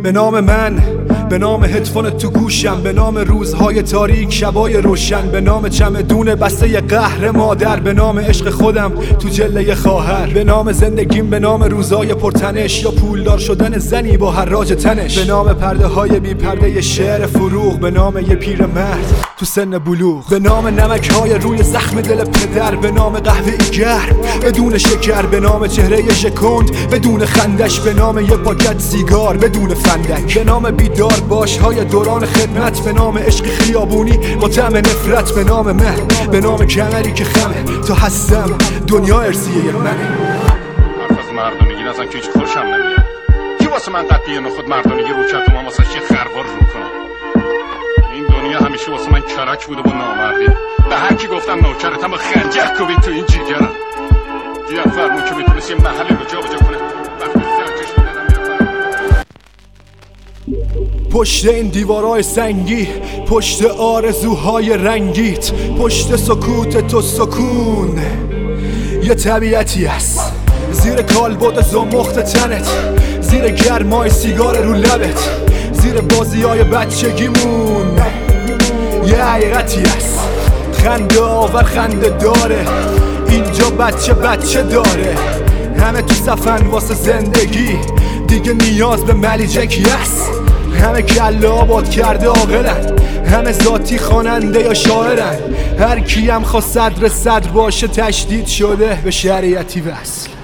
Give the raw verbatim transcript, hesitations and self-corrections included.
به نام من، به نام هدفون تو گوشم، به نام روزهای تاریک شبای روشن، به نام چمدون بسته قهر مادر، به نام عشق خودم تو جله خواهر، به نام زندگیم، به نام روزای پرتنش یا پولدار شدن زنی با حراج تنش، به نام پرده های بی پرده شعر فروغ، به نام یه پیر مرد تو سن بلوغ، به نام نمک های روی زخم دل پدر، به نام قهوه گرم بدون شکر، به نام چهره شکند بدون خندش، به نام یه پاکت سیگار بدون فندک، به نام بیدار باش های دوران خدمت، به نام عشق خیابونی با طعم نفرت، به نام من، به نام کمری که خمه تا هستم دنیا ارسیه منه. حرف از مردانگی نزن که هیچ خوشم نمیاد. کی واسه من قطعی نخود مردانگی رو کرد و من واسه چه خروار رو کنم؟ این دنیا همیشه واسه من کرک بوده با نامردی. به هر کی گفتم نوکرتم با خنجر کوبید تو این جیگرم. جیگر فرمون که میتونست یه محلی رو جا بجا کنه. وقتی زنجش میدادم پشت این دیوارای سنگی، پشت آرزوهای رنگیت، پشت سکوت تو سکون یه طبیعتی است، زیر کالبد زمخت تنت، زیر گرمای سیگار رو لبت، زیر بازیای بچگیمون یه حقیقتی است، خنده آور خنده داره، اینجا بچه بچه داره، همه تو صفن واسه زندگی، دیگه نیاز به ملیجکی است، همه کله آباد کرده عاقلن، همه ذاتی خواننده یا شاعرن، هر کیم خواست صدر صدر باشه تشدید شده به شریعتی وصل.